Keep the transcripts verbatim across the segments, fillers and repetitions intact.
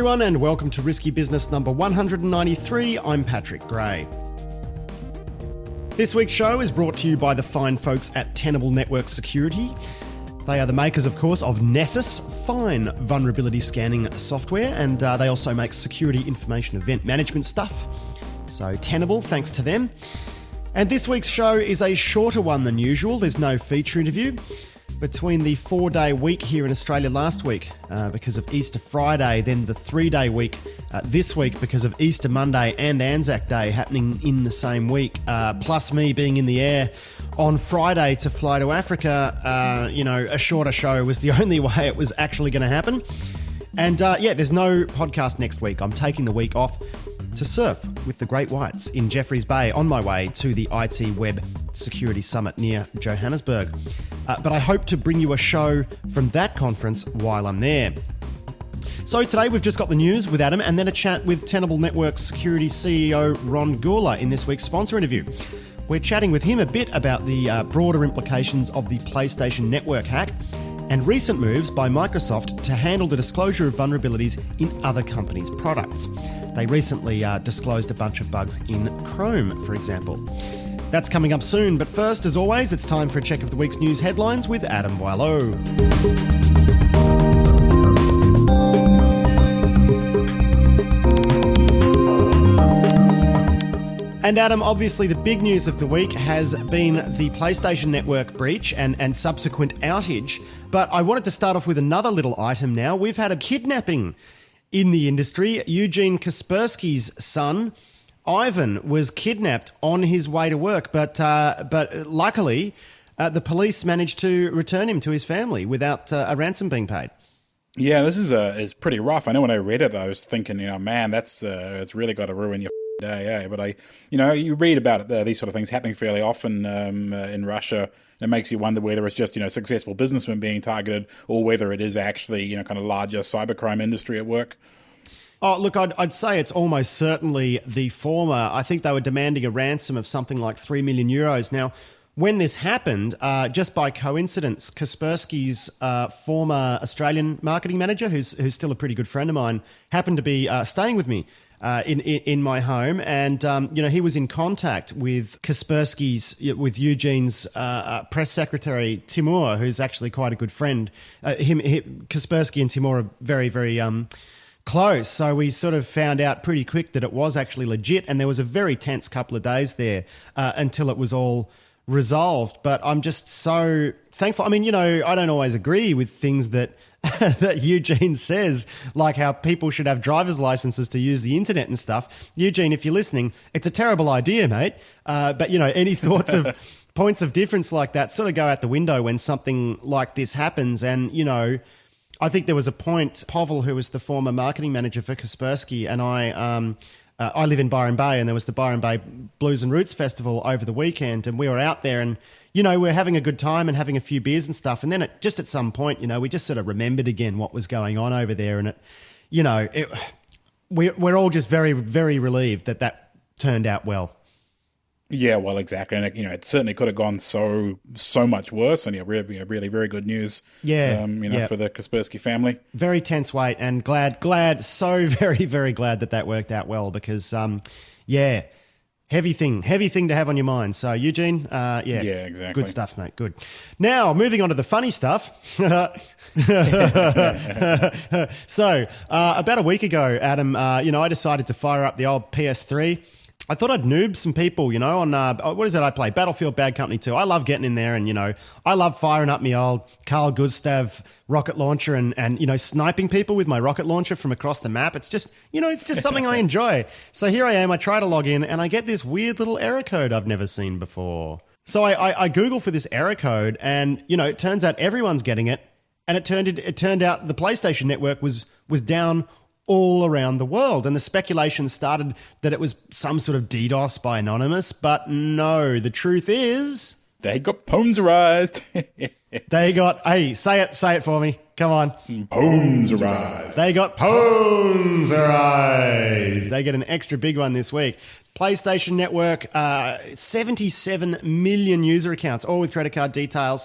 everyone, and welcome to Risky Business number one hundred ninety-three. I'm Patrick Gray. This week's show is brought to you by the fine folks at Tenable Network Security. They are the makers, of course, of Nessus, fine vulnerability scanning software, and uh, they also make security information event management stuff. So Tenable, thanks to them. And this week's show is a shorter one than usual. There's no feature interview. Between the four-day week here in Australia last week uh, because of Easter Friday, then the three-day week uh, this week because of Easter Monday and Anzac Day happening in the same week, uh, plus me being in the air on Friday to fly to Africa, uh, you know, a shorter show was the only way it was actually going to happen. And uh, yeah, there's no podcast next week. I'm taking the week off to surf with the Great Whites in Jeffreys Bay on my way to the I T Web Security Summit near Johannesburg. Uh, but I hope to bring you a show from that conference while I'm there. So today we've just got the news with Adam and then a chat with Tenable Network Security C E O Ron Gula in this week's sponsor interview. We're chatting with him a bit about the uh, broader implications of the PlayStation Network hack and recent moves by Microsoft to handle the disclosure of vulnerabilities in other companies' products. They recently uh, disclosed a bunch of bugs in Chrome, for example. That's coming up soon, but first, as always, it's time for a check of the week's news headlines with Adam Boileau. And Adam, obviously the big news of the week has been the PlayStation Network breach and, and subsequent outage. But I wanted to start off with another little item now. We've had a kidnapping in the industry. Eugene Kaspersky's son, Ivan, was kidnapped on his way to work, but uh, but luckily uh, the police managed to return him to his family without uh, a ransom being paid. Yeah, this is uh, is pretty rough. I know when I read it, I was thinking, you know, man, that's uh, it's really got to ruin your day, eh? But I, you know, you read about it, uh, these sort of things happening fairly often um, uh, in Russia. It makes you wonder whether it's just, you know, successful businessmen being targeted or whether it is actually, you know, kind of larger cybercrime industry at work. Oh, look, I'd, I'd say it's almost certainly the former. I think they were demanding a ransom of something like three million euros. Now, when this happened, uh, just by coincidence, Kaspersky's uh, former Australian marketing manager, who's who's still a pretty good friend of mine, happened to be uh, staying with me uh, in, in in my home, and um, you know, he was in contact with Kaspersky's with Eugene's uh, uh, press secretary Timur, who's actually quite a good friend. Uh, him, him, Kaspersky and Timur are very very. Um, Close. So we sort of found out pretty quick that it was actually legit, and there was a very tense couple of days there uh, until it was all resolved. But I'm just so thankful. I mean, you know, I don't always agree with things that that Eugene says, like how people should have driver's licenses to use the internet and stuff. Eugene, if you're listening, it's a terrible idea, mate. Uh, but, you know, any sorts of points of difference like that sort of go out the window when something like this happens. And, you know, I think there was a point, Pavel, who was the former marketing manager for Kaspersky, and I um, uh, I live in Byron Bay, and there was the Byron Bay Blues and Roots Festival over the weekend, and we were out there, and, you know, we were having a good time and having a few beers and stuff, and then it, just at some point, you know, we just sort of remembered again what was going on over there, and it, you know, it, we, we're all just very, very relieved that that turned out well. Yeah, well, exactly, and it, you know, it certainly could have gone so so much worse. And yeah, really, really, very good news. Yeah, um, you know, yeah. for the Kaspersky family. Very tense wait, and glad, glad, so very, very glad that that worked out well because, um, yeah, heavy thing, heavy thing to have on your mind. So, Eugene, uh, yeah, yeah, exactly, good stuff, mate. Good. Now, moving on to the funny stuff. so, uh, about a week ago, Adam, uh, you know, I decided to fire up the old P S three. I thought I'd noob some people, you know, on, uh, what is it I play? Battlefield Bad Company two. I love getting in there and, you know, I love firing up my old Carl Gustav rocket launcher and, and, you know, sniping people with my rocket launcher from across the map. It's just, you know, it's just something I enjoy. So here I am, I try to log in and I get this weird little error code I've never seen before. So I, I, I Google for this error code and, you know, it turns out everyone's getting it. And it turned, it turned out the PlayStation Network was was down all around the world. And the speculation started that it was some sort of DDoS by Anonymous. But no, the truth is... They got ponzerized. They got... Hey, say it, say it for me. Come on. Ponzerized. They got ponzerized. They get an extra big one this week. PlayStation Network, uh, seventy-seven million user accounts, all with credit card details.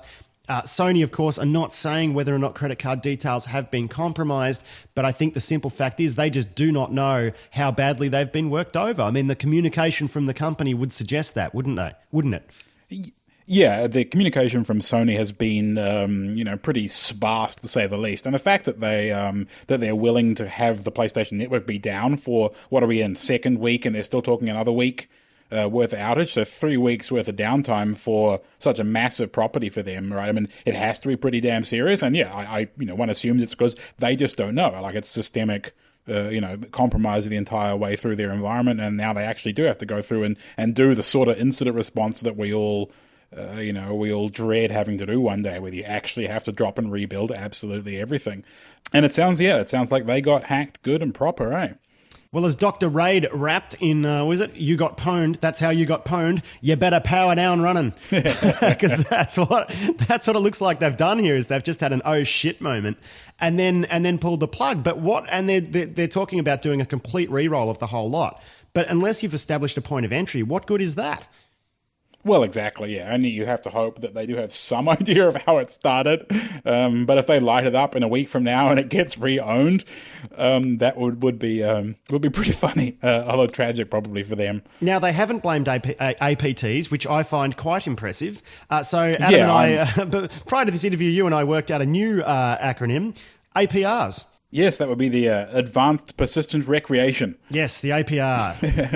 Uh, Sony, of course, are not saying whether or not credit card details have been compromised, but I think the simple fact is they just do not know how badly they've been worked over. I mean, the communication from the company would suggest that, wouldn't they? Wouldn't it? Yeah, the communication from Sony has been, um, you know, pretty sparse to say the least, and the fact that they um, that they're willing to have the PlayStation Network be down for what are we in second week, and they're still talking another week uh, worth of outage, so three weeks worth of downtime for such a massive property for them, right? I mean, it has to be pretty damn serious, and yeah, I, I you know, one assumes it's because they just don't know, like it's systemic. Uh, you know, compromise the entire way through their environment, and now they actually do have to go through and, and do the sort of incident response that we all. Uh, you know, we all dread having to do one day, where you actually have to drop and rebuild absolutely everything. And it sounds, yeah, it sounds like they got hacked good and proper, eh? Well, as Doctor Raid rapped in, uh, was it, you got pwned, that's how you got pwned, you better power down running. Because that's what that's what it looks like they've done here, is they've just had an oh shit moment and then and then pulled the plug. But what, and they're, they're, they're talking about doing a complete re-roll of the whole lot. But unless you've established a point of entry, what good is that? Well, exactly, yeah. Only you have to hope that they do have some idea of how it started. Um, but if they light it up in a week from now and it gets re-owned, um, that would, would be um, would be pretty funny, uh, although tragic probably for them. Now, they haven't blamed A P- A P Ts, which I find quite impressive. Uh, so Adam yeah, and I, uh, but prior to this interview, you and I worked out a new uh, acronym, A P Rs. Yes, that would be the uh, Advanced Persistent Recreation. Yes, the A P R.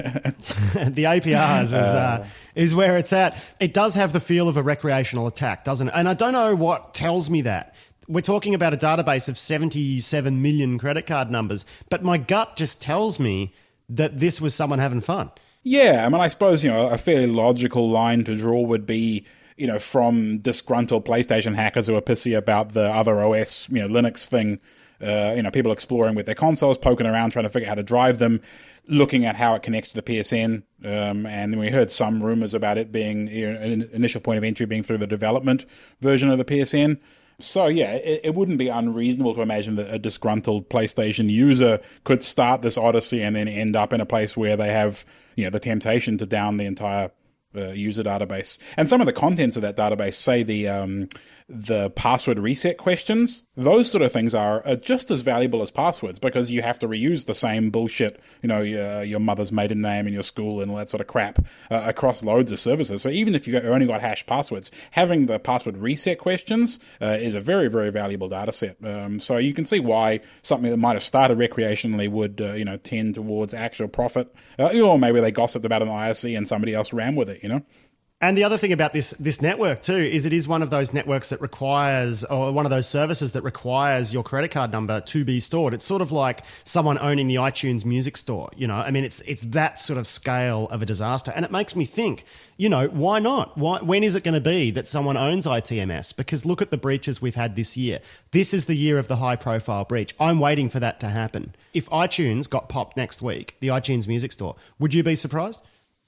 The A P Rs is, uh, is where it's at. It does have the feel of a recreational attack, doesn't it? And I don't know what tells me that. We're talking about a database of seventy-seven million credit card numbers, but my gut just tells me that this was someone having fun. Yeah, I mean, I suppose, you know, a fairly logical line to draw would be, you know, from disgruntled PlayStation hackers who are pissy about the other O S, you know, Linux thing. Uh, you know, people exploring with their consoles, poking around, trying to figure out how to drive them, looking at how it connects to the P S N. Um, and we heard some rumors about it being, you know, an initial point of entry being through the development version of the P S N. So, yeah, it, it wouldn't be unreasonable to imagine that a disgruntled PlayStation user could start this odyssey and then end up in a place where they have, you know, the temptation to down the entire Uh, user database. And some of the contents of that database, say the um, the password reset questions, those sort of things are, are just as valuable as passwords, because you have to reuse the same bullshit, you know, your, your mother's maiden name in your school and all that sort of crap uh, across loads of services. So even if you've only got hashed passwords, having the password reset questions uh, is a very, very valuable data set. Um, so you can see why something that might have started recreationally would, uh, you know, tend towards actual profit. Uh, or maybe they gossiped about an I R C and somebody else ran with it. You know? And the other thing about this this network too is it is one of those networks that requires, or one of those services that requires your credit card number to be stored. It's sort of like someone owning the iTunes music store. You know, I mean, it's it's that sort of scale of a disaster, and it makes me think. You know, why not? Why, when is it going to be that someone owns I T M S? Because look at the breaches we've had this year. This is the year of the high-profile breach. I'm waiting for that to happen. If iTunes got popped next week, the iTunes music store, would you be surprised?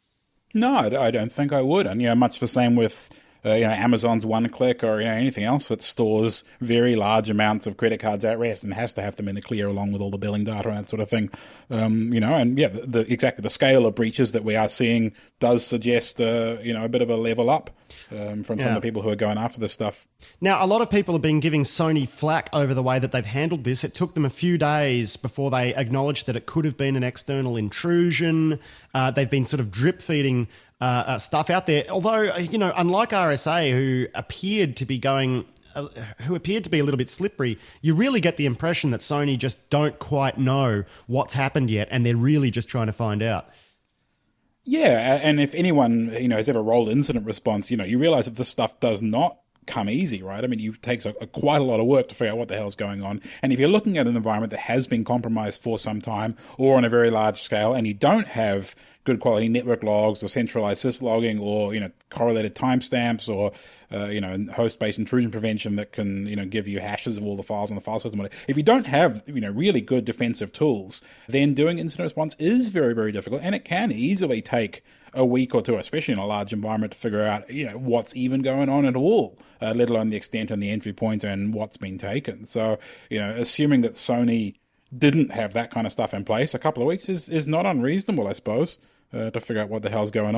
No, I don't think I would. And, you know, much the same with, uh, you know, Amazon's one-click or, you know, anything else that stores very large amounts of credit cards at rest and has to have them in the clear along with all the billing data and that sort of thing. Um, you know, and, yeah, the, the exactly the scale of breaches that we are seeing does suggest, uh, you know, a bit of a level up um, from yeah. some of the people who are going after this stuff. Now, a lot of people have been giving Sony flack over the way that they've handled this. It took them a few days before they acknowledged that it could have been an external intrusion. Uh, they've been sort of drip feeding uh, uh, stuff out there. Although, you know, unlike R S A, who appeared to be going, uh, who appeared to be a little bit slippery, you really get the impression that Sony just don't quite know what's happened yet, and they're really just trying to find out. Yeah, and if anyone, you know, has ever rolled incident response, you know, you realize that this stuff does not come easy, right? I mean, it takes a, a, quite a lot of work to figure out what the hell's going on. And if you're looking at an environment that has been compromised for some time or on a very large scale, and you don't have good quality network logs or centralized syslogging or, you know, correlated timestamps or, uh, you know, host-based intrusion prevention that can, you know, give you hashes of all the files on the file system. If you don't have, you know, really good defensive tools, then doing incident response is very, very difficult, and it can easily take a week or two, especially in a large environment, to figure out, you know, what's even going on at all, uh, let alone the extent and the entry point and what's been taken. So, you know, assuming that Sony didn't have that kind of stuff in place, a couple of weeks is, is not unreasonable, I suppose, uh, to figure out what the hell's going on.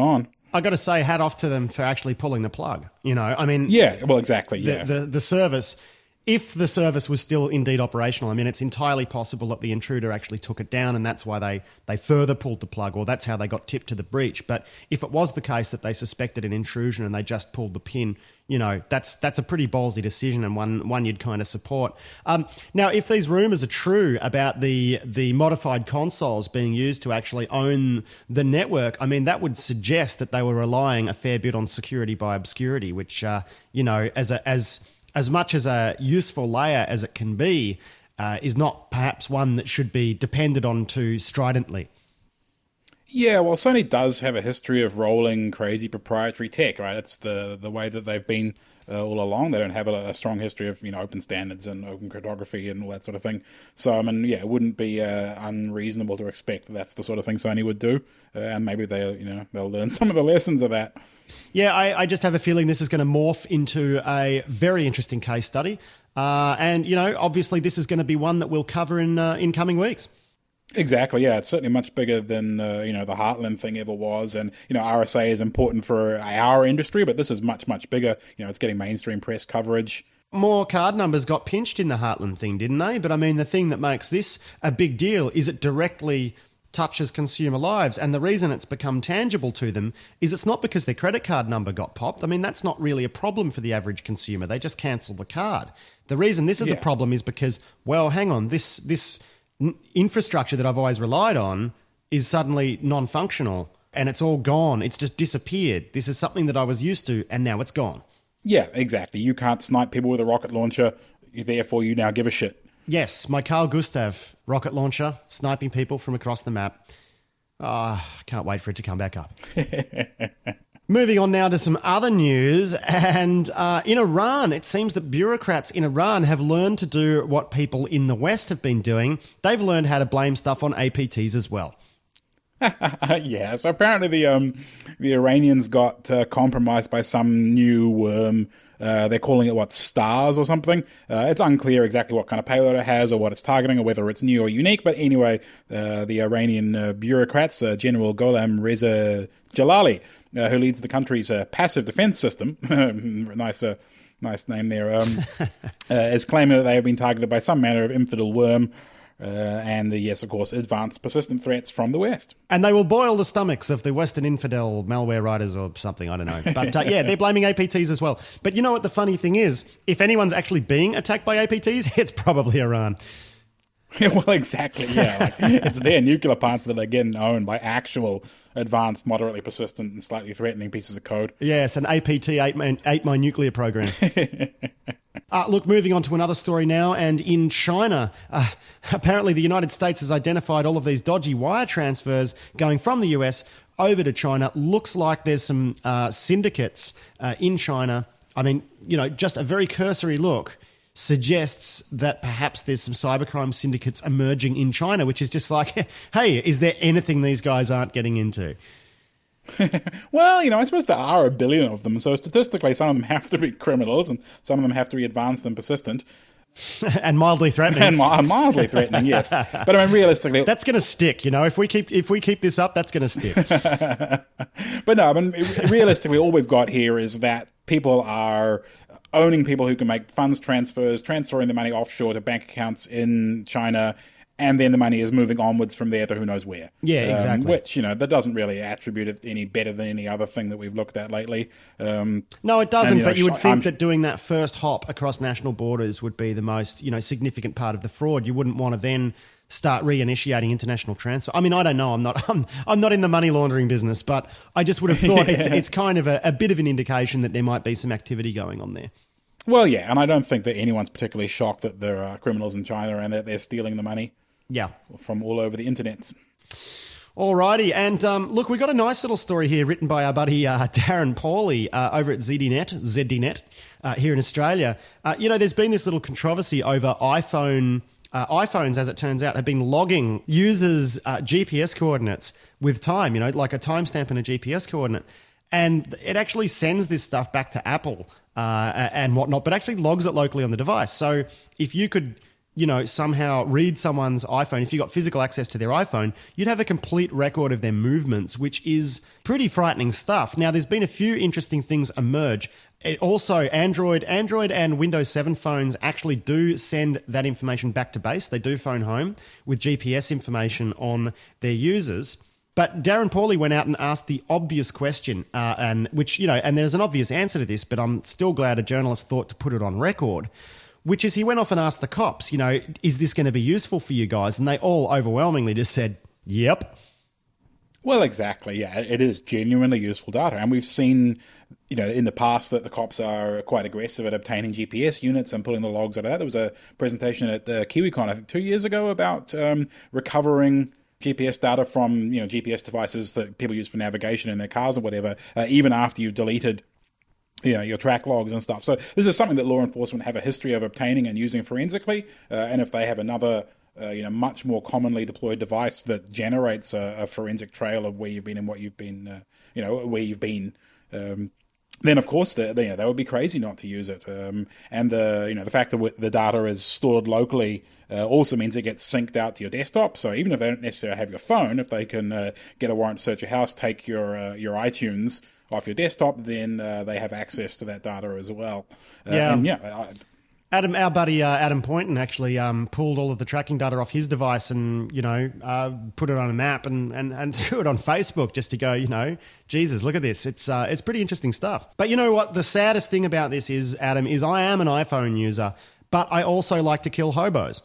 I got to say, hat off to them for actually pulling the plug. You know, I mean, Yeah, well, exactly. the, Yeah, the the service, if the service was still indeed operational, I mean, it's entirely possible that the intruder actually took it down, and that's why they they further pulled the plug, or that's how they got tipped to the breach. But if it was the case that they suspected an intrusion and they just pulled the pin, you know, that's that's a pretty ballsy decision, and one one you'd kind of support. Um, now, if these rumours are true about the the modified consoles being used to actually own the network, I mean, that would suggest that they were relying a fair bit on security by obscurity, which uh, you know, as a as as much as a useful layer as it can be, uh, is not perhaps one that should be depended on too stridently. Yeah, well, Sony does have a history of rolling crazy proprietary tech, right? It's the the way that they've been uh, all along. They don't have a, a strong history of, you know, open standards and open cryptography and all that sort of thing. So, I mean, yeah, it wouldn't be uh, unreasonable to expect that that's the sort of thing Sony would do, uh, and maybe they, you know, they'll learn some of the lessons of that. Yeah, I, I just have a feeling this is going to morph into a very interesting case study, uh, and you know, obviously, this is going to be one that we'll cover in uh, in coming weeks. Exactly, yeah. It's certainly much bigger than, uh, you know, the Heartland thing ever was. And, you know, R S A is important for our industry, but this is much, much bigger. You know, it's getting mainstream press coverage. More card numbers got pinched in the Heartland thing, didn't they? But I mean, the thing that makes this a big deal is it directly touches consumer lives. And the reason it's become tangible to them is it's not because their credit card number got popped. I mean, that's not really a problem for the average consumer. They just cancel the card. The reason this is Yeah. a problem is because, well, hang on, this this... infrastructure that I've always relied on is suddenly non-functional and it's all gone. It's just disappeared. This is something that I was used to and now it's gone. Yeah, exactly. You can't snipe people with a rocket launcher, therefore you now give a shit. Yes, my Carl Gustav rocket launcher, sniping people from across the map. Ah, I can't wait for it to come back up. Moving on now to some other news, and uh, in Iran, it seems that bureaucrats in Iran have learned to do what people in the West have been doing. They've learned how to blame stuff on A P Ts as well. Yeah, so apparently the um, the Iranians got uh, compromised by some new worm. Uh, they're calling it, what, STARS or something? Uh, it's unclear exactly what kind of payload it has or what it's targeting or whether it's new or unique. But anyway, uh, the Iranian uh, bureaucrats, uh, General Gholam Reza Jalali, uh, who leads the country's uh, passive defense system, nice uh, nice name there, um, uh, is claiming that they have been targeted by some manner of infidel worm. Uh, and, uh, yes, of course, advanced persistent threats from the West. And they will boil the stomachs of the Western infidel malware writers or something, I don't know. But uh, yeah, they're blaming A P Ts as well. But you know what the funny thing is? If anyone's actually being attacked by A P Ts, it's probably Iran. Well, exactly, yeah. Like, it's their nuclear parts that are getting owned by actual advanced, moderately persistent, and slightly threatening pieces of code. Yes, an A P T ate my, ate my nuclear program. Uh, look, moving on to another story now, and in China, uh, apparently the United States has identified all of these dodgy wire transfers going from the U S over to China. Looks like there's some uh, syndicates uh, in China. I mean, you know, just a very cursory look suggests that perhaps there's some cybercrime syndicates emerging in China, which is just like, hey, is there anything these guys aren't getting into? Well, you know, I suppose there are a billion of them, so statistically some of them have to be criminals and some of them have to be advanced and persistent. And mildly threatening. And mildly threatening, yes. But I mean, realistically... That's going to stick, you know. If we keep if we keep this up, that's going to stick. But no, I mean, realistically, all we've got here is that people are owning people who can make funds transfers, transferring the money offshore to bank accounts in China, and then the money is moving onwards from there to who knows where. Yeah, exactly. Um, which, you know, that doesn't really attribute it any better than any other thing that we've looked at lately. Um, no, it doesn't, and, you know, but you would think I'm, that doing that first hop across national borders would be the most, you know, significant part of the fraud. You wouldn't want to then start reinitiating international transfer. I mean, I don't know. I'm not I'm, I'm not in the money laundering business, but I just would have thought yeah. it's, it's kind of a, a bit of an indication that there might be some activity going on there. Well, yeah, and I don't think that anyone's particularly shocked that there are criminals in China and that they're stealing the money. Yeah. From all over the internet. Alrighty, and um, look, we got a nice little story here written by our buddy uh, Darren Pauly uh, over at Z D Net, Z D Net, uh, here in Australia. Uh, you know, there's been this little controversy over iPhone... Uh, iPhones, as it turns out, have been logging users' uh, G P S coordinates with time, you know, like a timestamp and a G P S coordinate. And it actually sends this stuff back to Apple uh, and whatnot, but actually logs it locally on the device. So if you could you know, somehow read someone's iPhone, if you got physical access to their iPhone, you'd have a complete record of their movements, which is pretty frightening stuff. Now, there's been a few interesting things emerge. It also, Android, Android and Windows seven phones actually do send that information back to base. They do phone home with G P S information on their users. But Darren Pauly went out and asked the obvious question, uh, and which, you know, and there's an obvious answer to this, but I'm still glad a journalist thought to put it on record, which is he went off and asked the cops, you know, is this going to be useful for you guys? And they all overwhelmingly just said, yep. Well, exactly. Yeah, it is genuinely useful data. And we've seen, you know, in the past that the cops are quite aggressive at obtaining G P S units and pulling the logs out of that. There was a presentation at uh, KiwiCon, I think, two years ago about um, recovering G P S data from, you know, G P S devices that people use for navigation in their cars or whatever, uh, even after you've deleted, you know, your track logs and stuff. So this is something that law enforcement have a history of obtaining and using forensically. Uh, and if they have another, uh, you know, much more commonly deployed device that generates a, a forensic trail of where you've been and what you've been, uh, you know, where you've been, um, then of course they, they, you know, they would be crazy not to use it. Um, and the, you know, the fact that the data is stored locally uh, also means it gets synced out to your desktop. So even if they don't necessarily have your phone, if they can uh, get a warrant to search your house, take your uh, your iTunes off your desktop, then uh, they have access to that data as well. Uh, yeah, and yeah. I, Adam, our buddy uh, Adam Poynton actually um, pulled all of the tracking data off his device and, you know, uh, put it on a map and, and, and threw it on Facebook just to go, you know, Jesus, look at this. It's uh, it's pretty interesting stuff. But you know what? The saddest thing about this is, Adam, is I am an iPhone user, but I also like to kill hobos.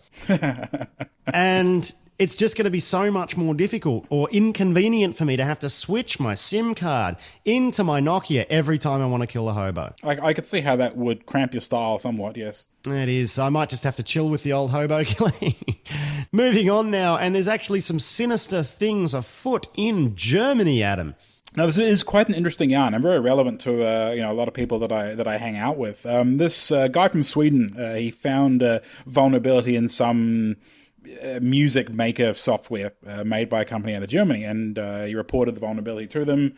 And it's just going to be so much more difficult or inconvenient for me to have to switch my SIM card into my Nokia every time I want to kill a hobo. I, I could see how that would cramp your style somewhat, yes. It is. I might just have to chill with the old hobo killing. Moving on now, and there's actually some sinister things afoot in Germany, Adam. Now, this is quite an interesting yarn and very relevant to uh, you know a lot of people that I that I hang out with. Um, this uh, guy from Sweden, uh, he found a vulnerability in some Uh, music maker software uh, made by a company out of Germany, and uh, he reported the vulnerability to them.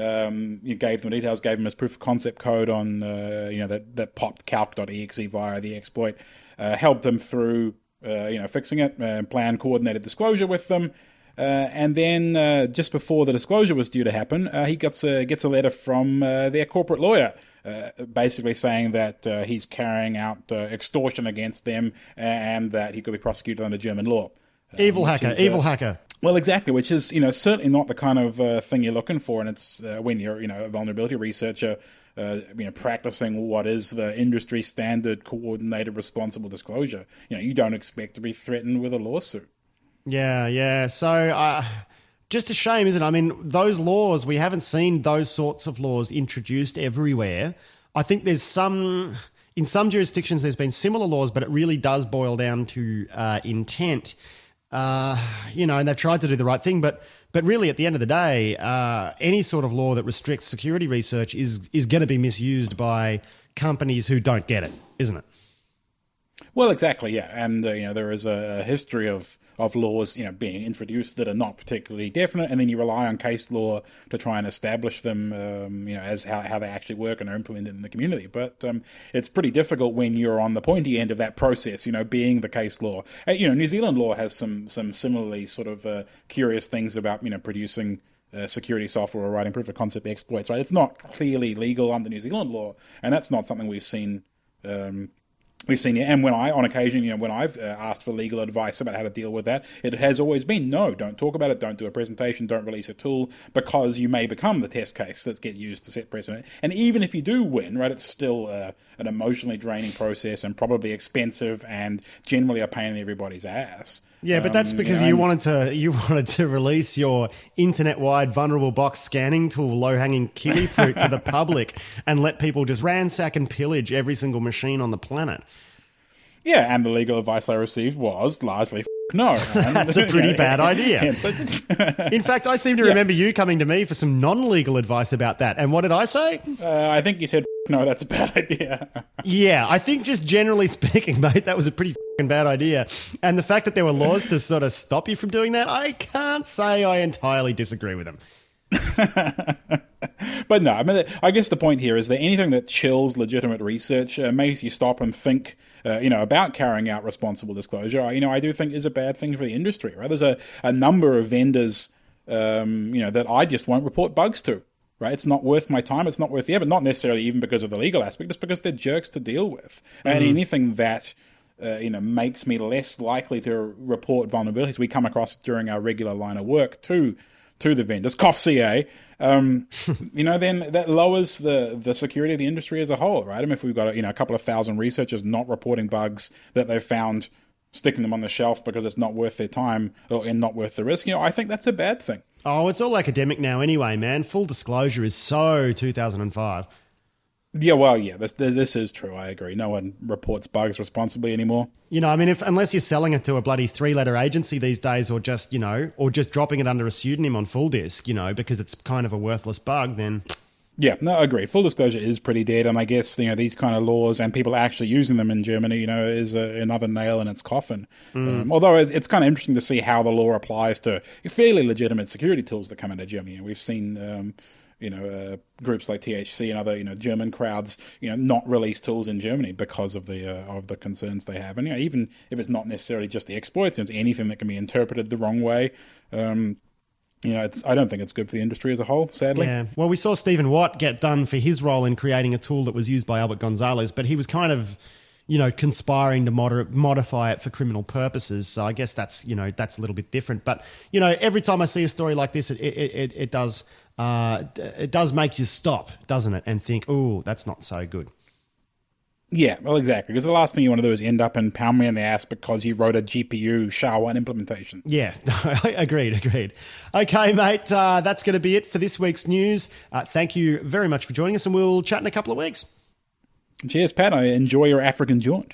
Um, you gave them details, gave them his proof of concept code on uh, you know that that popped calc dot e x e via the exploit, uh, helped them through uh, you know fixing it, uh, planned coordinated disclosure with them, uh, and then uh, just before the disclosure was due to happen, uh, he gets a, gets a letter from uh, their corporate lawyer. Uh, basically saying that uh, he's carrying out uh, extortion against them and that he could be prosecuted under German law. Um, evil hacker, is, evil uh, hacker. Well, exactly, which is, you know, certainly not the kind of uh, thing you're looking for, and it's uh, when you're, you know, a vulnerability researcher, uh, you know, practicing what is the industry standard coordinated responsible disclosure. You know, you don't expect to be threatened with a lawsuit. Yeah, yeah. So, uh, just a shame, isn't it? I mean, those laws, we haven't seen those sorts of laws introduced everywhere. I think there's some, in some jurisdictions, there's been similar laws, but it really does boil down to uh, intent. Uh, you know, and they've tried to do the right thing, but but really, at the end of the day, uh, any sort of law that restricts security research is is going to be misused by companies who don't get it, isn't it? Well, exactly, yeah, and uh, you know there is a history of, of laws you know being introduced that are not particularly definite, and then you rely on case law to try and establish them, um, you know, as how, how they actually work and are implemented in the community. But um, it's pretty difficult when you're on the pointy end of that process, you know, being the case law. Uh, you know, New Zealand law has some some similarly sort of uh, curious things about you know producing Uh, security software or writing proof of concept exploits. Right, it's not clearly legal under New Zealand law, and that's not something we've seen. Um, We've seen, and when I, on occasion, you know, when I've uh, asked for legal advice about how to deal with that, it has always been, no, don't talk about it, don't do a presentation, don't release a tool, because you may become the test case that's get used to set precedent. And even if you do win, right, it's still uh, an emotionally draining process and probably expensive and generally a pain in everybody's ass. Yeah, but that's because um, you, know, you wanted to you wanted to release your internet-wide vulnerable box scanning tool, low-hanging kiwi fruit, to the public and let people just ransack and pillage every single machine on the planet. Yeah, and the legal advice I received was largely no. That's a pretty bad idea. In fact, I seem to remember yeah. you coming to me for some non-legal advice about that. And what did I say? Uh, I think you said, no, that's a bad idea. Yeah, I think just generally speaking, mate, that was a pretty fucking bad idea. And the fact that there were laws to sort of stop you from doing that, I can't say I entirely disagree with them. But no, I mean, I guess the point here is that anything that chills legitimate research, uh, makes you stop and think, uh, you know, about carrying out responsible disclosure, you know, I do think is a bad thing for the industry, right? There's a, a number of vendors, um, you know, that I just won't report bugs to, right? It's not worth my time. It's not worth the effort. Not necessarily even because of the legal aspect, just because they're jerks to deal with. Mm-hmm. And anything that, uh, you know, makes me less likely to report vulnerabilities we come across during our regular line of work to to the vendors, cough C A, um, you know, then that lowers the, the security of the industry as a whole, right? I mean, if we've got, you know, a couple of thousand researchers not reporting bugs that they've found, sticking them on the shelf because it's not worth their time or and not worth the risk, you know, I think that's a bad thing. Oh, it's all academic now anyway, man. Full disclosure is so two thousand five. Yeah, well, yeah, this this is true. I agree. No one reports bugs responsibly anymore. You know, I mean, if unless you're selling it to a bloody three-letter agency these days, or just, you know, or just dropping it under a pseudonym on Full Disk, you know, because it's kind of a worthless bug, then... Yeah, no, I agree. Full disclosure is pretty dead, and I guess, you know, these kind of laws and people actually using them in Germany, you know, is a, another nail in its coffin. Mm. Um, although it's, it's kind of interesting to see how the law applies to fairly legitimate security tools that come out of Germany. And we've seen... Um, you know, uh, groups like T H C and other, you know, German crowds, you know, not release tools in Germany because of the uh, of the concerns they have. And, you know, even if it's not necessarily just the exploits, it's anything that can be interpreted the wrong way. Um, you know, it's, I don't think it's good for the industry as a whole, sadly. Yeah. Well, we saw Stephen Watt get done for his role in creating a tool that was used by Albert Gonzalez, but he was kind of, you know, conspiring to mod- modify it for criminal purposes. So I guess that's, you know, that's a little bit different. But, you know, every time I see a story like this, it it, it, it does... Uh, it does make you stop, doesn't it? And think, oh, that's not so good. Yeah, well, exactly. Because the last thing you want to do is end up in pound me in the ass because you wrote a G P U S H A one implementation. Yeah, agreed, agreed. Okay, mate, uh, that's going to be it for this week's news. Uh, thank you very much for joining us, and we'll chat in a couple of weeks. Cheers, Pat. I enjoy your African jaunt.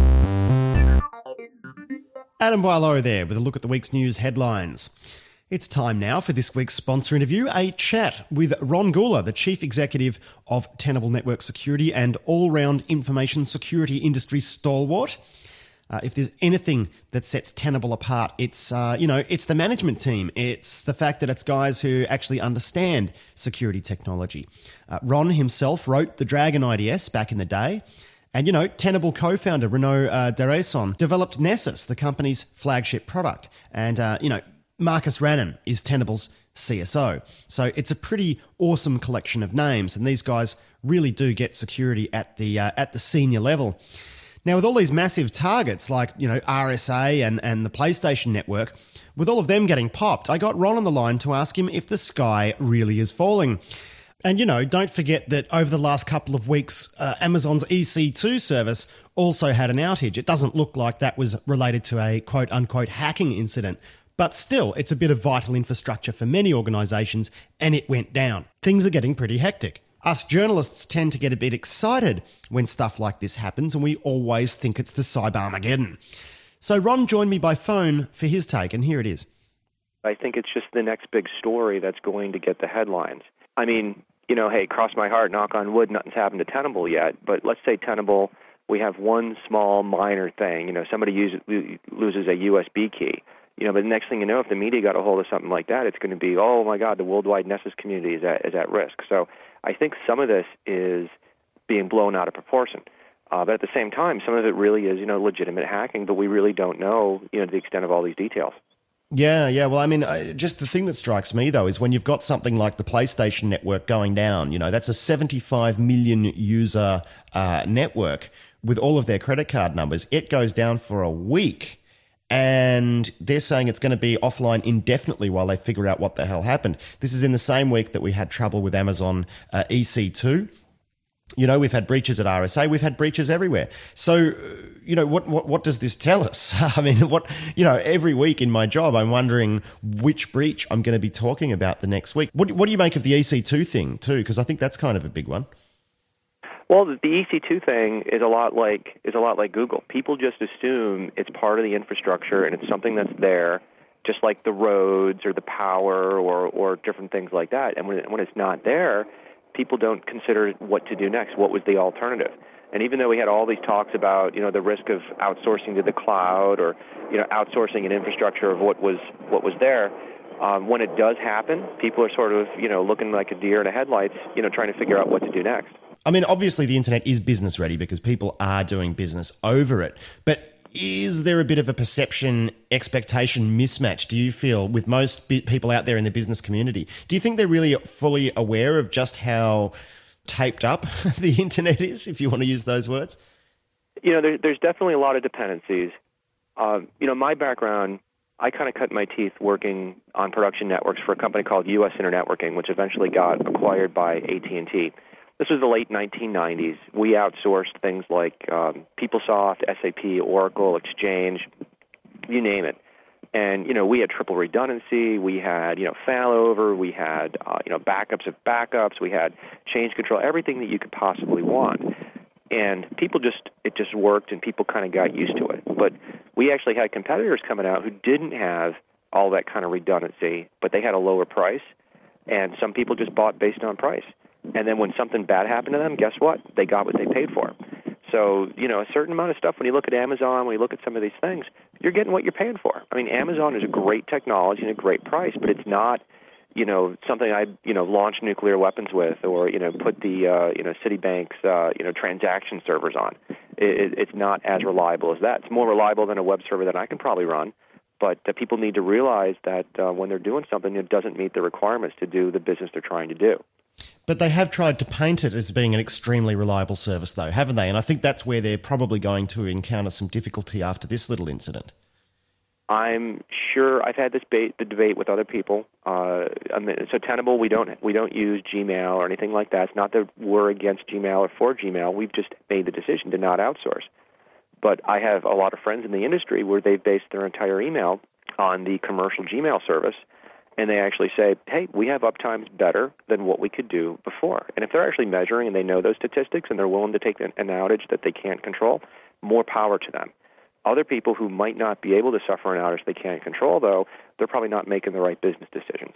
Adam Boileau there with a look at the week's news headlines. It's time now for this week's sponsor interview, a chat with Ron Gula, the Chief Executive of Tenable Network Security and all-round information security industry stalwart. Uh, if there's anything that sets Tenable apart, it's, uh, you know, it's the management team. It's the fact that it's guys who actually understand security technology. Uh, Ron himself wrote the Dragon I D S back in the day. And, you know, Tenable co-founder Renaud uh, Deraisson developed Nessus, the company's flagship product. And, uh, you know, Marcus Rannan is Tenable's C S O. So it's a pretty awesome collection of names, and these guys really do get security at the uh, at the senior level. Now, with all these massive targets like, you know, R S A and, and the PlayStation Network, with all of them getting popped, I got Ron on the line to ask him if the sky really is falling. And, you know, don't forget that over the last couple of weeks, uh, Amazon's E C two service also had an outage. It doesn't look like that was related to a quote-unquote hacking incident. But still, it's a bit of vital infrastructure for many organisations, and it went down. Things are getting pretty hectic. Us journalists tend to get a bit excited when stuff like this happens, and we always think it's the Cyber-Armageddon. So Ron joined me by phone for his take, and here it is. I think it's just the next big story that's going to get the headlines. I mean, you know, hey, cross my heart, knock on wood, nothing's happened to Tenable yet, but let's say Tenable, we have one small minor thing. You know, somebody use, loses a U S B key. You know, but the next thing you know, if the media got a hold of something like that, it's going to be, oh, my God, the worldwide Nessus community is at, is at risk. So I think some of this is being blown out of proportion. Uh, but at the same time, some of it really is, you know, legitimate hacking, but we really don't know, you know, the extent of all these details. Yeah, yeah. Well, I mean, I, just the thing that strikes me, though, is when you've got something like the PlayStation Network going down, you know, that's a seventy-five million user uh, network with all of their credit card numbers. It goes down for a week. And they're saying it's going to be offline indefinitely while they figure out what the hell happened. This is in the same week that we had trouble with Amazon uh, E C two. You know, we've had breaches at R S A. We've had breaches everywhere. So, you know, what, what, what does this tell us? I mean, what, you know, every week in my job, I'm wondering which breach I'm going to be talking about the next week. What, what do you make of the E C two thing too? Because I think that's kind of a big one. Well, the E C two thing is a lot like is a lot like Google. People just assume it's part of the infrastructure and it's something that's there, just like the roads or the power or, or different things like that. And when it, when it's not there, people don't consider what to do next. What was the alternative? And even though we had all these talks about, you know, the risk of outsourcing to the cloud or, you know, outsourcing an infrastructure of what was what was there, Um, when it does happen, people are sort of, you know, looking like a deer in the headlights, you know, trying to figure out what to do next. I mean, obviously the internet is business ready because people are doing business over it. But is there a bit of a perception expectation mismatch, do you feel, with most bi- people out there in the business community? Do you think they're really fully aware of just how taped up the internet is, if you want to use those words? You know, there, there's definitely a lot of dependencies. Um, you know, my background, I kind of cut my teeth working on production networks for a company called U S Internetworking, which eventually got acquired by A T and T. This was the late nineteen nineties. We outsourced things like um, PeopleSoft, S A P, Oracle, Exchange, you name it. And, you know, we had triple redundancy, we had, you know, failover, we had, uh, you know, backups of backups, we had change control, everything that you could possibly want. And people just, it just worked and people kind of got used to it. But we actually had competitors coming out who didn't have all that kind of redundancy, but they had a lower price. And some people just bought based on price. And then when something bad happened to them, guess what? They got what they paid for. So, you know, a certain amount of stuff, when you look at Amazon, when you look at some of these things, you're getting what you're paying for. I mean, Amazon is a great technology and a great price, but it's not, you know, something I, you know, launch nuclear weapons with or, you know, put the, uh, you know, Citibank's, uh, you know, transaction servers on. It, it's not as reliable as that. It's more reliable than a web server that I can probably run, but uh, people need to realize that uh, when they're doing something, it doesn't meet the requirements to do the business they're trying to do. But they have tried to paint it as being an extremely reliable service, though, haven't they? And I think that's where they're probably going to encounter some difficulty after this little incident. I'm sure I've had this debate, the debate with other people. Uh, I mean, so Tenable, we don't we don't use Gmail or anything like that. It's not that we're against Gmail or for Gmail. We've just made the decision to not outsource. But I have a lot of friends in the industry where they've based their entire email on the commercial Gmail service. And they actually say, hey, we have uptimes better than what we could do before. And if they're actually measuring and they know those statistics and they're willing to take an, an outage that they can't control, more power to them. Other people who might not be able to suffer an outage they can't control, though, they're probably not making the right business decisions.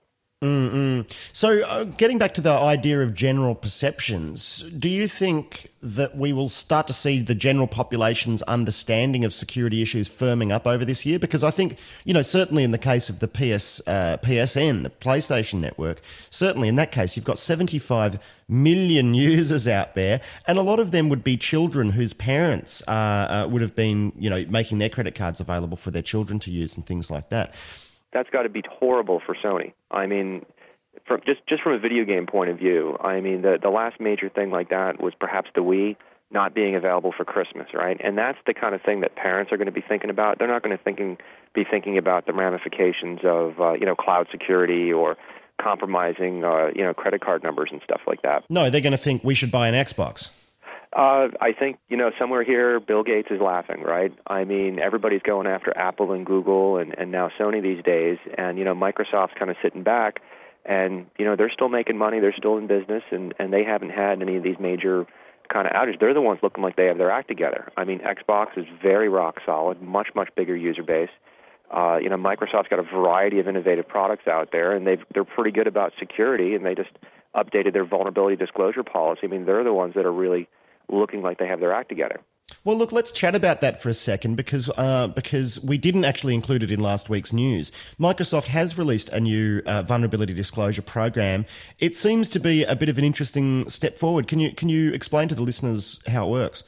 Mm-mm. So uh, getting back to the idea of general perceptions, do you think that we will start to see the general population's understanding of security issues firming up over this year? Because I think, you know, certainly in the case of the P S, uh, P S N, the PlayStation Network, certainly in that case, you've got seventy-five million users out there, and a lot of them would be children whose parents uh, uh, would have been, you know, making their credit cards available for their children to use and things like that. That's got to be horrible for Sony. I mean, from just just from a video game point of view, I mean, the the last major thing like that was perhaps the Wii not being available for Christmas, right? And that's the kind of thing that parents are going to be thinking about. They're not going to thinking be thinking about the ramifications of uh, you know, cloud security or compromising uh, you know, credit card numbers and stuff like that. No, they're going to think we should buy an Xbox. Uh, I think, you know, somewhere here, Bill Gates is laughing, right? I mean, everybody's going after Apple and Google and, and now Sony these days. And, you know, Microsoft's kind of sitting back and, you know, they're still making money. They're still in business and, and they haven't had any of these major kind of outages. They're the ones looking like they have their act together. I mean, Xbox is very rock solid, much, much bigger user base. Uh, you know, Microsoft's got a variety of innovative products out there and they've, they're pretty good about security and they just updated their vulnerability disclosure policy. I mean, they're the ones that are really looking like they have their act together. Well, look, let's chat about that for a second because uh, because we didn't actually include it in last week's news. Microsoft has released a new uh, vulnerability disclosure program. It seems to be a bit of an interesting step forward. Can you can you explain to the listeners how it works?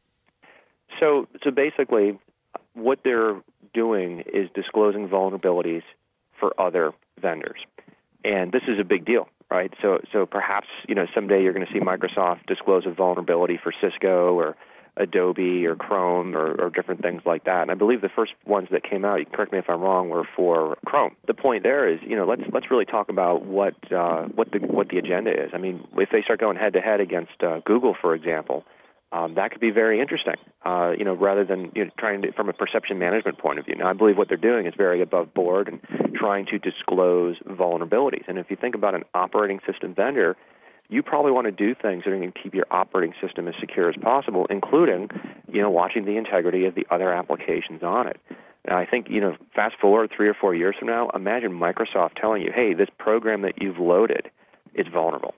So, so basically, what they're doing is disclosing vulnerabilities for other vendors, and this is a big deal. Right, so so perhaps, you know, someday you're going to see Microsoft disclose a vulnerability for Cisco or Adobe or Chrome or, or different things like that. And I believe the first ones that came out, you can correct me if I'm wrong, were for Chrome. The point there is, you know, let's let's really talk about what uh, what the what the agenda is. I mean, if they start going head to head against uh, Google, for example, um, that could be very interesting. Uh, you know, rather than you know, trying to from a perception management point of view. Now, I believe what they're doing is very above board and trying to disclose vulnerabilities. And if you think about an operating system vendor, you probably want to do things that are going to keep your operating system as secure as possible, including, you know, watching the integrity of the other applications on it. And I think, you know, fast forward three or four years from now, imagine Microsoft telling you, hey, this program that you've loaded is vulnerable.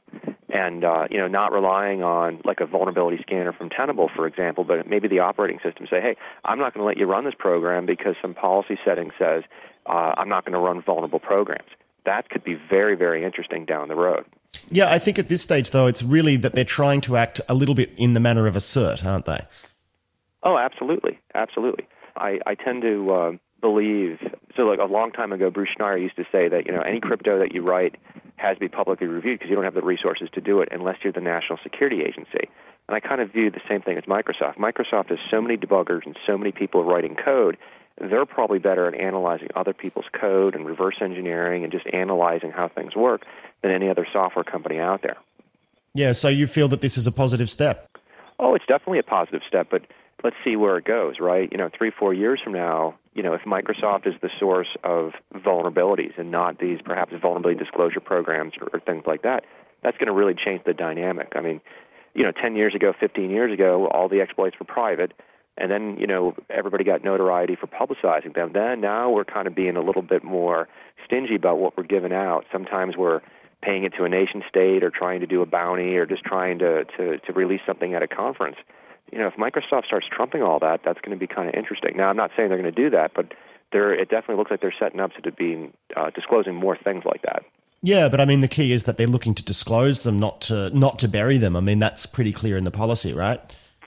and uh, you know, not relying on like a vulnerability scanner from Tenable, for example, but maybe the operating system say, hey, I'm not going to let you run this program because some policy setting says uh, I'm not going to run vulnerable programs. That could be very, very interesting down the road. Yeah, I think at this stage, though, it's really that they're trying to act a little bit in the manner of a cert, aren't they? Oh, absolutely, absolutely. I, I tend to uh, believe, so like a long time ago, Bruce Schneier used to say that, you know, any crypto that you write has to be publicly reviewed because you don't have the resources to do it unless you're the National Security Agency. And I kind of view the same thing as Microsoft. Microsoft has so many debuggers and so many people writing code, they're probably better at analyzing other people's code and reverse engineering and just analyzing how things work than any other software company out there. Yeah, so you feel that this is a positive step? Oh, it's definitely a positive step, but let's see where it goes, right? You know, three, four years from now, you know, if Microsoft is the source of vulnerabilities and not these perhaps vulnerability disclosure programs or, or things like that, that's going to really change the dynamic. I mean, you know, ten years ago, fifteen years ago, all the exploits were private, and then, you know, everybody got notoriety for publicizing them. Then now we're kind of being a little bit more stingy about what we're giving out. Sometimes we're paying it to a nation state or trying to do a bounty or just trying to, to, to release something at a conference. You know, if Microsoft starts trumping all that, that's going to be kind of interesting. Now, I'm not saying they're going to do that, but they're, it definitely looks like they're setting up to be uh, disclosing more things like that. Yeah, but I mean, the key is that they're looking to disclose them, not to not to bury them. I mean, that's pretty clear in the policy, right?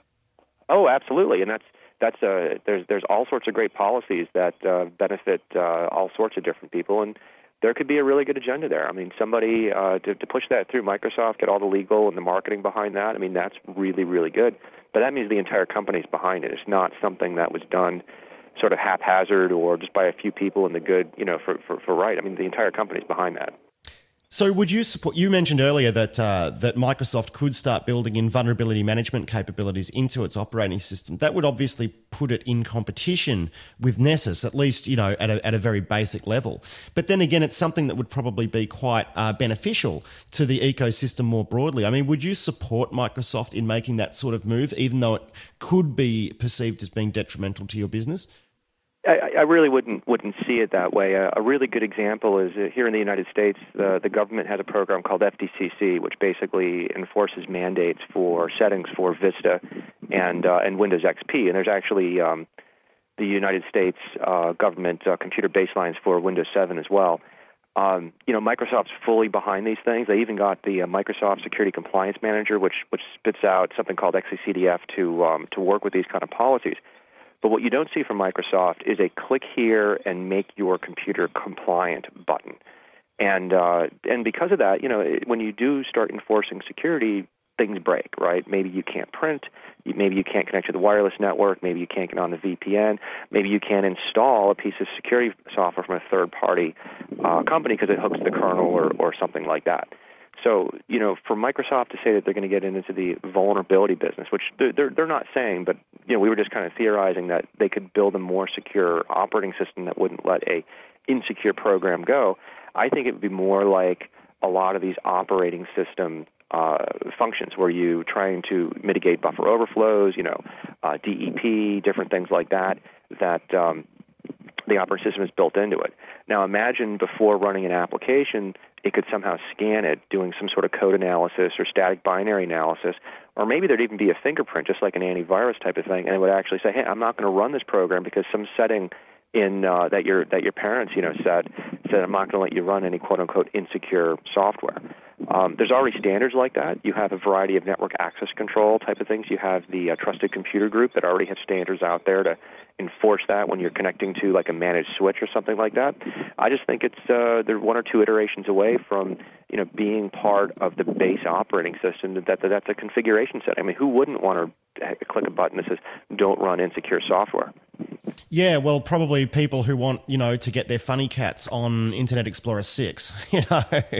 Oh, absolutely, and that's that's uh, there's there's all sorts of great policies that uh, benefit uh, all sorts of different people, and there could be a really good agenda there. I mean, somebody uh, to, to push that through, Microsoft, get all the legal and the marketing behind that. I mean, that's really, really good. But that means the entire company's behind it. It's not something that was done sort of haphazard or just by a few people in the good, you know, for, for, for right. I mean, the entire company's behind that. So would you support, you mentioned earlier that uh, that Microsoft could start building in vulnerability management capabilities into its operating system. That would obviously put it in competition with Nessus, at least, you know, at a, at a very basic level. But then again, it's something that would probably be quite uh, beneficial to the ecosystem more broadly. I mean, would you support Microsoft in making that sort of move, even though it could be perceived as being detrimental to your business? I, I really wouldn't wouldn't see it that way. A, a really good example is uh, here in the United States, the, the government has a program called F D C C, which basically enforces mandates for settings for Vista and uh, and Windows X P. And there's actually um, the United States uh, government uh, computer baselines for Windows seven as well. Um, you know, Microsoft's fully behind these things. They even got the uh, Microsoft Security Compliance Manager, which which spits out something called X C C D F to um, to work with these kind of policies. But what you don't see from Microsoft is a click here and make your computer compliant button. And uh, and because of that, you know, when you do start enforcing security, things break, right? Maybe you can't print, maybe you can't connect to the wireless network, maybe you can't get on the V P N, maybe you can't install a piece of security software from a third-party uh, company because it hooks to the kernel or, or something like that. So, you know, for Microsoft to say that they're going to get into the vulnerability business, which they're they're not saying, but, you know, we were just kind of theorizing that they could build a more secure operating system that wouldn't let a insecure program go. I think it would be more like a lot of these operating system uh, functions where you trying to mitigate buffer overflows, you know, uh, D E P, different things like that, that um, the operating system is built into it. Now, imagine before running an application, it could somehow scan it, doing some sort of code analysis or static binary analysis, or maybe there'd even be a fingerprint, just like an antivirus type of thing, and it would actually say, hey, I'm not going to run this program because some setting in uh, that your that your parents, you know, said said I'm not going to let you run any quote unquote insecure software. Um, there's already standards like that. You have a variety of network access control type of things. You have the uh, Trusted Computer Group that already have standards out there to enforce that when you're connecting to like a managed switch or something like that. I just think it's uh, they're one or two iterations away from, you know, being part of the base operating system. That, that that's a configuration set. I mean, who wouldn't want to click a button that says "Don't run insecure software"? Yeah, well, probably people who want, you know, to get their funny cats on Internet Explorer six, you know.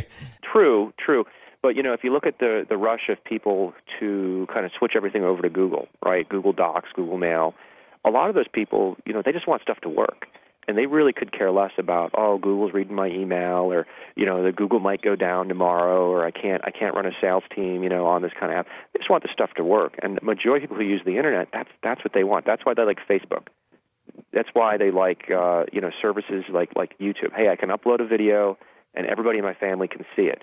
True, true. But, you know, if you look at the, the rush of people to kind of switch everything over to Google, right, Google Docs, Google Mail, a lot of those people, you know, they just want stuff to work. And they really could care less about, oh, Google's reading my email, or, you know, the Google might go down tomorrow, or I can't I can't run a sales team, you know, on this kind of app. They just want the stuff to work. And the majority of people who use the Internet, that's that's what they want. That's why they like Facebook. That's why they like, uh, you know, services like, like YouTube. Hey, I can upload a video, and everybody in my family can see it.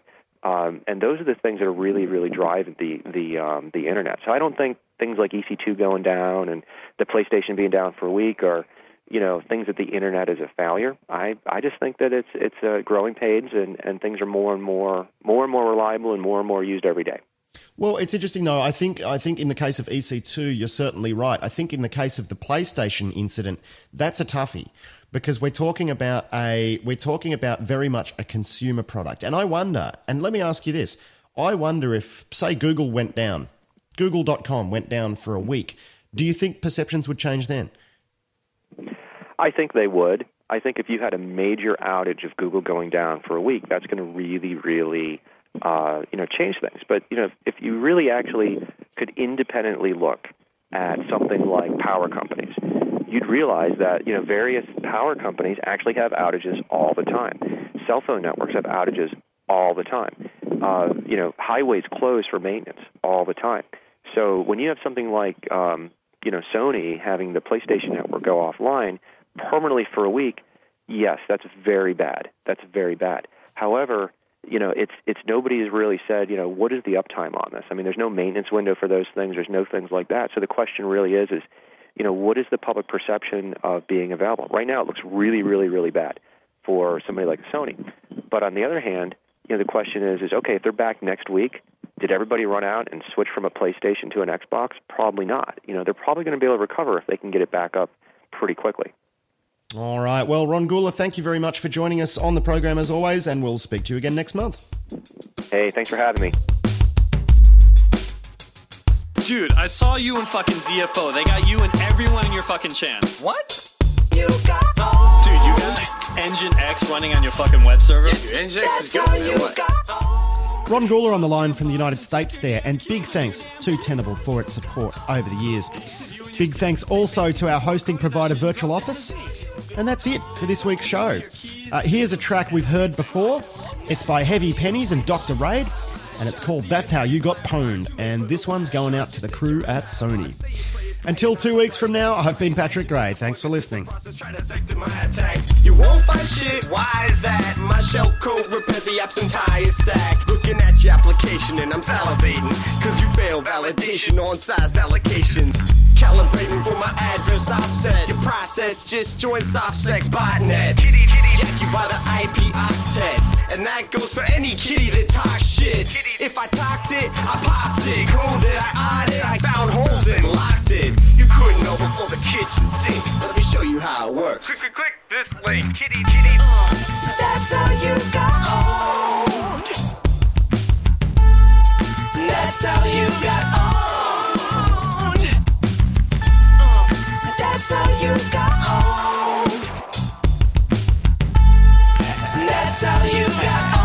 Um, and those are the things that are really, really driving the the um, the internet. So I don't think things like E C two going down and the PlayStation being down for a week are, you know, things that the internet is a failure. I, I just think that it's it's a growing pains, and, and things are more and more more and more reliable and more and more used every day. Well, it's interesting though. I think I think in the case of E C two, you're certainly right. I think in the case of the PlayStation incident, that's a toughie, because we're talking about a we're talking about very much a consumer product. And I wonder, and let me ask you this, I wonder if, say, Google went down, Google dot com went down for a week, do you think perceptions would change then? I think they would. I think if you had a major outage of Google going down for a week, that's going to really, really, uh, you know, change things. But, you know, if you really actually could independently look at something like power companies, you'd realize that, you know, various power companies actually have outages all the time. Cell phone networks have outages all the time. Uh, you know, highways close for maintenance all the time. So when you have something like, um, you know, Sony having the PlayStation Network go offline permanently for a week, yes, that's very bad. That's very bad. However, you know, it's it's nobody has really said, you know, what is the uptime on this? I mean, there's no maintenance window for those things. There's no things like that. So the question really is, is, you know, what is the public perception of being available? Right now, it looks really, really, really bad for somebody like Sony. But on the other hand, you know, the question is, is okay, if they're back next week, did everybody run out and switch from a PlayStation to an Xbox? Probably not. You know, they're probably going to be able to recover if they can get it back up pretty quickly. All right. Well, Ron Gula, thank you very much for joining us on the program as always, and we'll speak to you again next month. Hey, thanks for having me. Dude, I saw you in fucking Z F O. They got you and everyone in your fucking channel. What? You got owned. Dude, you got Engine X running on your fucking web server? Yeah, dude, Engine X is going there. What? Ron Gula on the line from the United States there, and big thanks to Tenable for its support over the years. Big thanks also to our hosting provider, Virtual Office. And that's it for this week's show. Uh, here's a track we've heard before. It's by Heavy Pennies and Doctor Raid, and it's called That's How You Got Pwned. And this one's going out to the crew at Sony. Until two weeks from now, I've been Patrick Gray. Thanks for listening. You won't find shit, why is that? My shell code repairs the apps entire stack. Looking at your application and I'm salivating, cause you failed validation on sized allocations. Calibrating for my address offset. Your process just joined SoftSex botnet. Kitty, kitty, jack you by the I P octet. And that goes for any kitty that talks shit. If I talked it, I popped it. Code it, I odded, I found holes and locked it. You couldn't know before the kitchen sink. Let me show you how it works. Click, click, click this link. Kitty, kitty. Uh, that's how you got owned. That's how you got owned. Uh, that's how you got owned. That's how you got owned.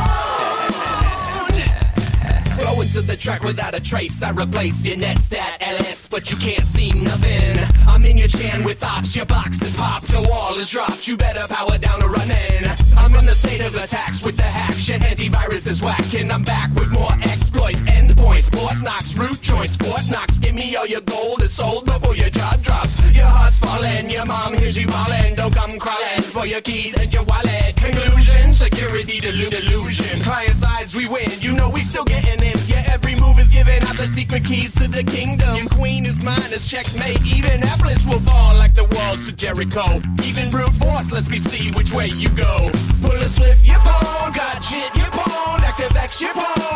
Flow into the track without a trace. I replace your net stat L S, but you can't see nothing. I'm in your chan with ops, your box is popped, the wall is dropped. You better power down or run in. I'm in the state of attacks with the hacks. Your antivirus is whacking. I'm back with more exploits, endpoints, Fort Knox, root joints, Fort Knox. Give me all your gold is sold before your jaw drops. Your heart's falling, your mom hears you ballin'. Don't come crawling for your keys and your wallet. Conclusion, security delu- delusion. Client sides, we win. You know we still getting in. Yeah, every move is giving out the secret keys to the kingdom. Your queen is mine, it's checkmate. Even applets will fall like the walls to Jericho. Even brute force lets me see which way you go. Pull a swift, your pawn. Got shit, your pawn. Active X, your pawn.